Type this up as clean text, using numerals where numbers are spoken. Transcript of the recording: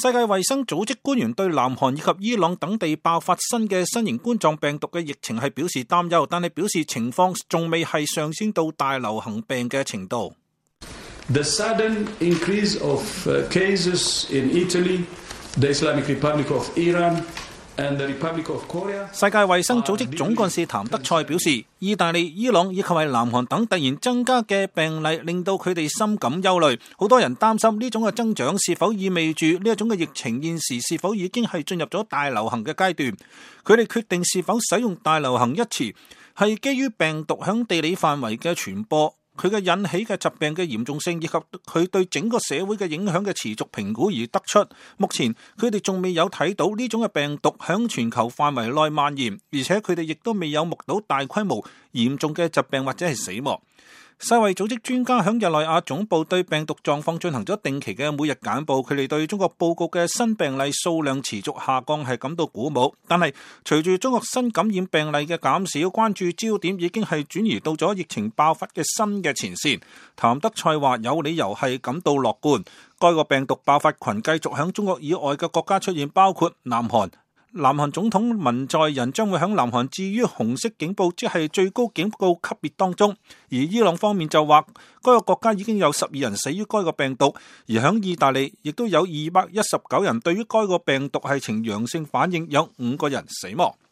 世界衛生組織官員對南韓以及伊朗等地爆發新嘅新型冠狀病毒嘅疫情係表示擔憂，但係表示情況仲未係上升到大流行病嘅程度。 The sudden increase of cases in Italy, the Islamic Republic of Iran, and the Republic of Korea. 世界衛生組織總幹事譚德塞表示，意大利、伊朗以及係南韓等突然增加嘅病例，令到佢哋深感憂慮。好多人擔心呢種嘅增長是否意味住呢一種嘅疫情現時是否已經係進入咗大流行嘅階段。佢哋決定是否使用大流行一詞，係基於病毒響地理範圍嘅傳播，佢嘅引起嘅疾病嘅嚴重性以及佢對整個社會嘅影響嘅持續評估而得出。目前佢哋仲未有睇到呢種嘅病毒響全球範圍內蔓延，而且佢哋亦都未有目睹大規模嚴重嘅疾病或者係死亡。世衛組織專家響日內瓦總部對病毒狀況進行咗定期嘅每日簡報，佢哋對中國報告嘅新病例數量持續下降係感到鼓舞，但係隨住中國新感染病例嘅減少，關注焦點已經係轉移到咗疫情爆發嘅新嘅前線。譚德塞話有理由係感到樂觀，該個病毒爆發群繼續響中國以外嘅國家出現，包括南韓。南韓總統文在寅將會響南韓置於紅色警報，即係最高警報級別當中。而伊朗方面就話，該個國家已經有12人死於該個病毒，而響意大利亦都有219人對於該個病毒係呈陽性反應，有5個人死亡。